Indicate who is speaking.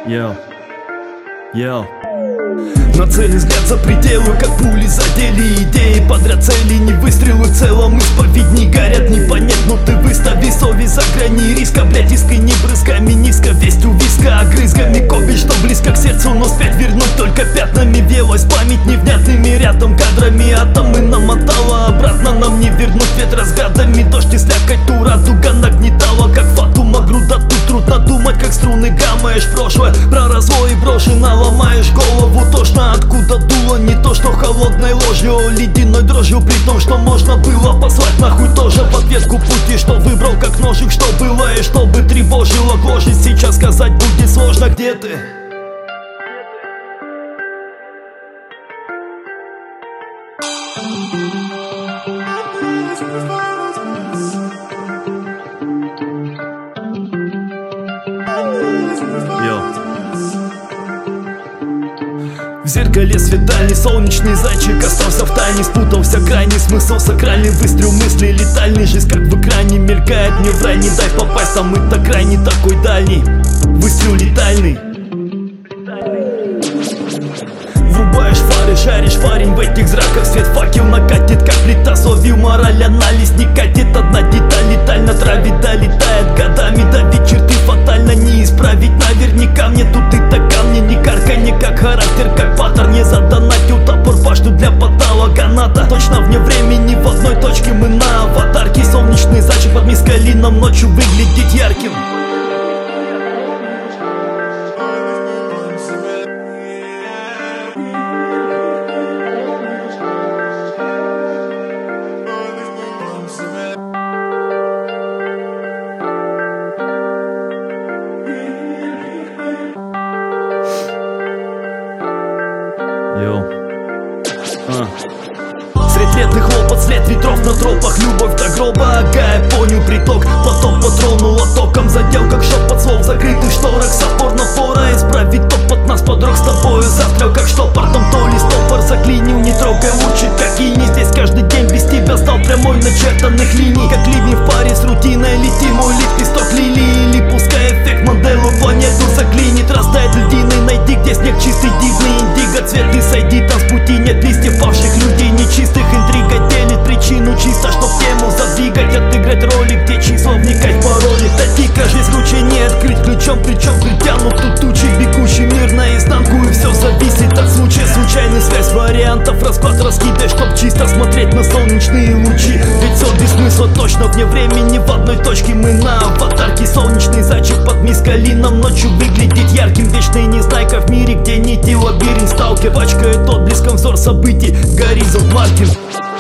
Speaker 1: На цели взгляд за пределы, как пули задели идеи. Подряд цели, не выстрелы, в целом исповедни горят. Не понять, но ты выстави совесть за грани риска. Блять, искренне брызгами низко, весть у виска огрызгами копий, что близко к сердцу, но спять вернуть только пятнами. Велась память невнятными рядом кадрами, атомы намотала обратно. Нам не вернуть ветра с гадами, дождь и слякоть, ту радуга нагнетала, как фатума груда. Тут трудно думать, как струны гамаешь прошлое. Про развой брошено, ломаешь голову тошно. Откуда дуло, не то что холодной ложью, ледяной дрожью, при том, что можно было послать нахуй тоже в ответку пути, что выбрал как ножик, что было и что бы тревожило гложет. Сейчас сказать будет сложно, где ты? В зеркале свидальный солнечный зайчик остался в тайне, спутался крайний смысл, сакральный выстрел мысли летальный. Жизнь как в экране мелькает, мне в рай не дай попасть, а мы-то крайний такой дальний. Выстрел летальный. Врубаешь фары, шаришь парень в этих зраках, свет факел накатит, как плита. Словил мораль, анализ не катит, одна деталь летально травит, долетает годами, давит черты фатально не исправить. Наверняка мне тут и така, мне не карканье, как характер, как паттерн. Не задонатил топор, башню для подала каната. Точно вне времени, в одной точке мы на аватарке. Солнечный зайчик под мискалином ночью выглядит ярким. Средь летных хлопот, след ветров на тропах, любовь до гроба, ага, я понял приток. Потом потронула током, задел как шепот слов закрытых шторах. Сапор напора, исправить топот нас подрог с тобою. Застрял как штопор, там то ли стопор заклинил, не трогай лучше как ини. Здесь каждый день без тебя стал прямой начертанных линий. Как ливень в паре с рутиной, лети мой лепесток лилии. Или пускай эффект Манделу планету заклинит. Растает льдины, найди где снег чистый, дивный индиго цвет. И сойди там с пути, нет листьев павших людей нечистых. Интрига делит причину чисто, чтоб тему задвигать, отыграть роли, где число вникать в пароли. Татика, жизнь круче не открыть ключом, причем притянут тут тучи, бегущий мир наизнанку. И все зависит от случая, случайный связь вариантов, расклад раскидай, чтоб чисто смотреть на солнечные лучи. Ведь все без смысла точно вне времени, в одной точке мы на аватарке. Солнечный зайчик под мискалином ночью выглядит ярким. Вечный незнайка в мире, где нити лабиринт сталкер. Пачкает отблеском взор событий, горизонт Мартин.